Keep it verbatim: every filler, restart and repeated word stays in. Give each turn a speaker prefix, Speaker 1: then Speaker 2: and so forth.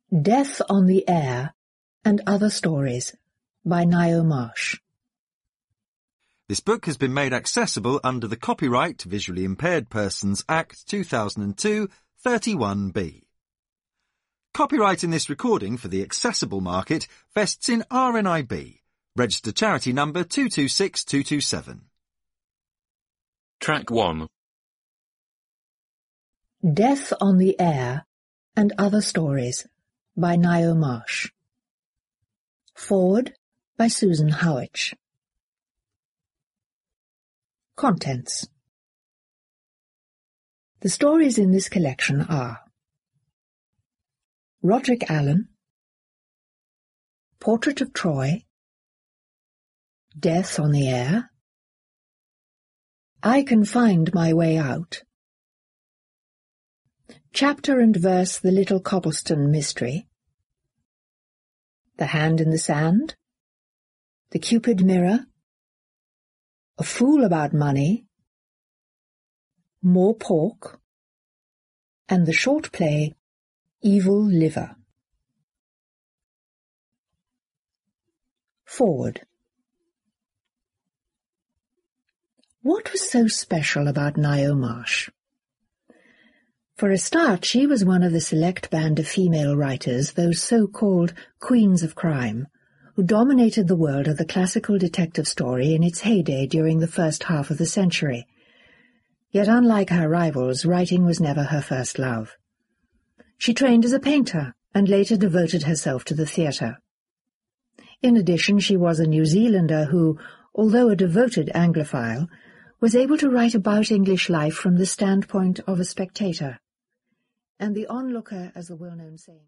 Speaker 1: Death on the Air and Other Stories by Ngaio Marsh.
Speaker 2: This book has been made accessible under the Copyright Visually Impaired Persons Act two thousand two, thirty-one B. Copyright in this recording for the accessible market vests in R N I B, registered charity number two two six two two seven.
Speaker 3: Track one.
Speaker 1: Death on the Air and Other Stories by Ngaio Marsh. Foreword by Susan Howich. Contents. The stories in this collection are Roderick Allen, Portrait of Troy, Death on the Air, I Can Find My Way Out, Chapter and Verse The Little Cobblestone Mystery, The Hand in the Sand, The Cupid Mirror, A Fool About Money, More Pork, and the short play Evil Liver. Foreword. What was so special about Ngaio Marsh? For a start, she was one of the select band of female writers, those so-called queens of crime, who dominated the world of the classical detective story in its heyday during the first half of the century. Yet unlike her rivals, writing was never her first love. She trained as a painter and later devoted herself to the theatre. In addition, she was a New Zealander who, although a devoted Anglophile, was able to write about English life from the standpoint of a spectator, and the onlooker, as the well-known saying.